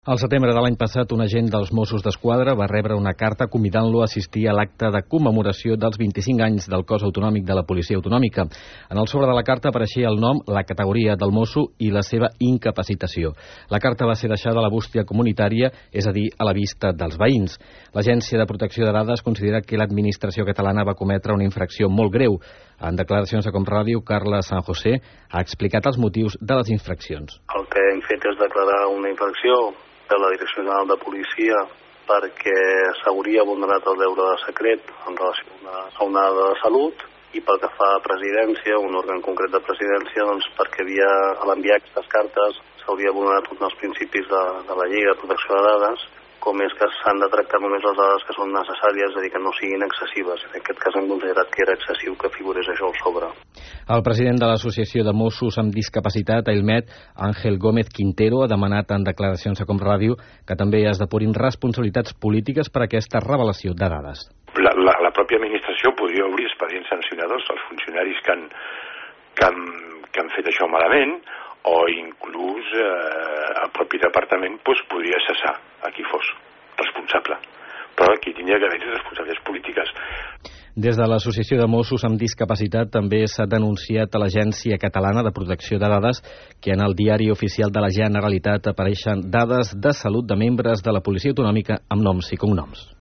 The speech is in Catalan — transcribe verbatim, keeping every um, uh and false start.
Al setembre de l'any passat, un agent dels Mossos d'Esquadra va rebre una carta convidant-lo a assistir a l'acte de commemoració dels vint-i-cinc anys del cos autonòmic de la Policia Autonòmica. En el sobre de la carta apareixia el nom, la categoria del mosso i la seva incapacitació. La carta va ser deixada a la bústia comunitària, és a dir, a la vista dels veïns. L'Agència de Protecció de Dades considera que l'administració catalana va cometre una infracció molt greu. En declaracions a Com Ràdio, Carla San José ha explicat els motius de les infraccions. El que hem fet és declarar una infracció de la Direcció General de Policia perquè s'hauria vulnerat el deure de secret en relació a una dada de salut, i pel que fa a presidència, un òrgan concret de presidència, doncs perquè havia, a l'enviar aquestes cartes s'hauria vulnerat un dels principis de, de la llei de protecció de dades, com és que s'han de tractar només les dades que són necessàries, és a dir, que no siguin excessives. En aquest cas hem considerat que era excessiu que figurés això al sobre. El president de l'Associació de Mossos amb Discapacitat, AILMED, Ángel Gómez Quintero, ha demanat en declaracions a Com Ràdio que també es depurin responsabilitats polítiques per aquesta revelació de dades. La, la, la pròpia administració podria obrir expedients sancionadors als funcionaris que han, que han, que han fet això malament, o inclús eh, el propi departament pues, podria cessar a qui fos responsable. Però aquí tindria que haver-hi responsabilitats polítiques. Des de l'Associació de Mossos amb Discapacitat també s'ha denunciat a l'Agència Catalana de Protecció de Dades que en el diari oficial de la Generalitat apareixen dades de salut de membres de la Policia Autonòmica amb noms i cognoms.